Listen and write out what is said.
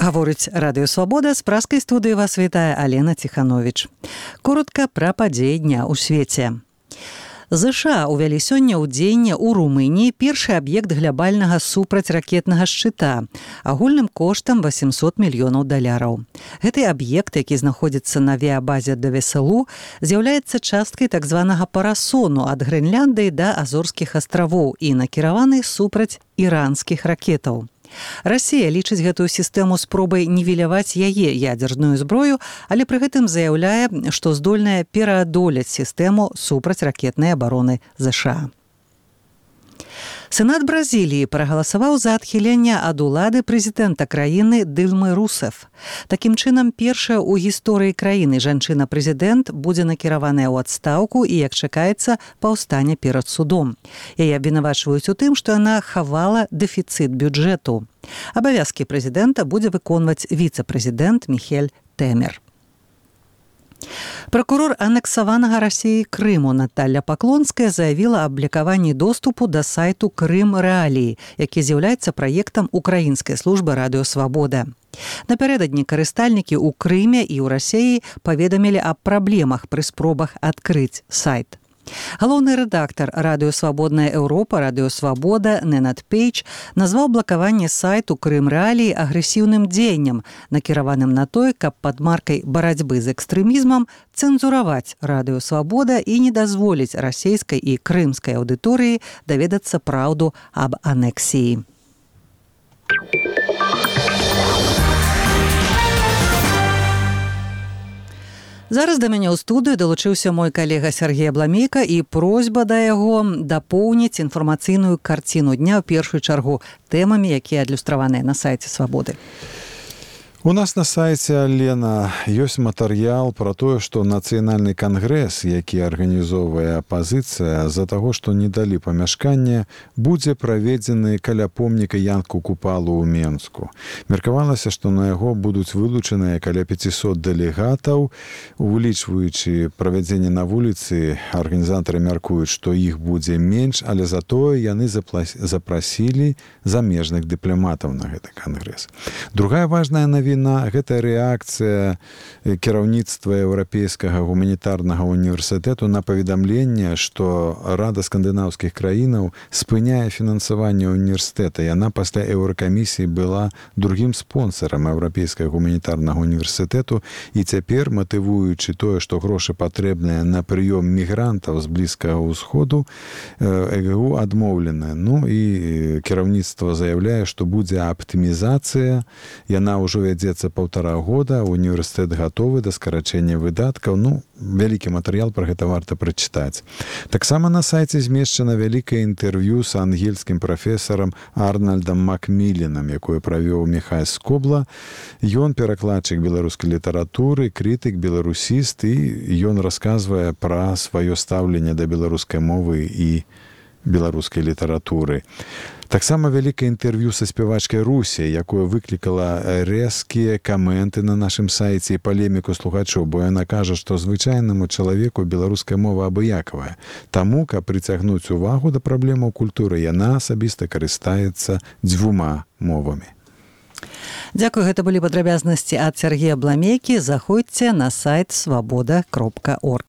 Гаворыць Радыё Свабода, з праскай студыі вас вітае Алена Ціхановіч. Коротка пра падзеі дня ў свеце. ЗША ўвялі сёння ў дзень у Румыніі першы аб'ект глябальнага супрацьракетнага шчыта агульным коштам $800 мільёнаў. Гэты аб'ект, які знаходзіцца на авіябазе Девеселу, з'яўляецца часткай так званага парасону ад Грэнляндыі да Азорскіх астравоў і накіраваны супраць іранскіх ракетаў. Расія лічыць гэтую сістэму спробай нівеляваць яе ядзерную зброю, але пры гэтым заяўляе, што здольная пераадолець сістэму супрацьракетнай абароны ЗША. Сенат Бразіліі прагаласаваў за адхіленне ад улады прэзідэнта краіны Дылмы Русеф. Такім чынам, першая ў гісторыі краіны жанчына-прэзідэнт будзе накіраваная ў адстаўку і, як чакаецца, паўстане перад судом. Яе абвінавачваюць у тым, што яна хавала дэфіцыт бюджэту. Абавязкі прэзідэнта будзе выконваць віцэ-прэзідэнт Міхель Тэмер. Пракурор анексаванага Расіі Крыму Наталля Паклонская заявіла аб блакаванні доступу да сайту Крым Рэаліі, які з'яўляецца праектам украінскай службы Радыё Свабода. Напярэдадні карыстальнікі ў Крыме і ў Расіі паведамілі аб праблемах пры спробах адкрыць сайт. Галоўны рэдактар Радыё Свабодная Еўропа, Радыё Свабода Ненад Пейдж назваў блакаванне сайту Крым Рэаліі агрэсіўным дзеяннем, накіраваным на тое, каб пад маркай барацьбы з экстрэмізмам цэнзураваць Радыё Свабода і не дазволіць расійскай і крымскай аўдыторыі даведацца праўду аб анексіі. Зараз да мяне ў студыю далучыўся мой калега Сергей Абламейка і просьба да яго дапоўніць інфармацыйную карціну дня, ў першую чаргу тэмамі, якія адлюстраваныя на сайце Свабоды. У нас на сайце, Алена, ёсць матэрыял пра тое, што нацыянальны кангрэс, які арганізоўвае апазіцыя, з-за таго, што не далі памяшканне, будзе праведзены каля помніка Янку Купалу ў Менску. Меркавалася, што на яго будуць вылучаныя каля 500 дэлегатаў. Улічваючы правядзенне на вуліцы, арганізатары мяркуюць, што іх будзе менш, але затое яны запрасілі замежных дыпламатаў на гэты кангрэс. Другая важная навіна — гэта рэакцыя кіраўніцтва Еўрапейскага гуманітарнага універсітэту на паведамленне, што Рада скандынаўскіх краінаў спыняе фінансаванне універсітэта. Яна пасля Еўракамісіі была другім спонсарам Еўрапейскага гуманітарнага універсітэту, і цяпер, матывуючы тое, што грошы патрэбныя на прыём мігрантаў з Блізкага ўсходу, ЭГУ адмоўлена. Ну і кіраўніцтва заяўляе, што будзе аптымізацыя, яна ўжо вядзецца 1,5 года, універсітэт гатовы да скарачэння выдаткаў. Ну, вялікі матэрыял пра гэта варта прачытаць. Таксама на сайце змешчана вялікае інтэрв'ю з ангельскім прафесарам Арнальдам Макмілленам, якое правёў Міхай Скобла. Ён перакладчык беларускай літаратуры, крытык, беларусіст, і ён расказвае пра сваё стаўленне да беларускай мовы і беларускай літаратуры. Таксама вялікае інтэрв'ю са спявачкай Русі, якое выклікала рэзкія каменты на нашым сайце і палеміку слухачоў, бо яна кажа, што звычайнаму чалавеку беларуская мова абыякавая. Таму, каб прыцягнуць увагу да праблемаў культуры, яна асабіста карыстаецца 2 мовамі. Дзякую, гэта былі падрабязнасці ад Сергея Абламейкі. Заходзьце на сайт свабода.орг.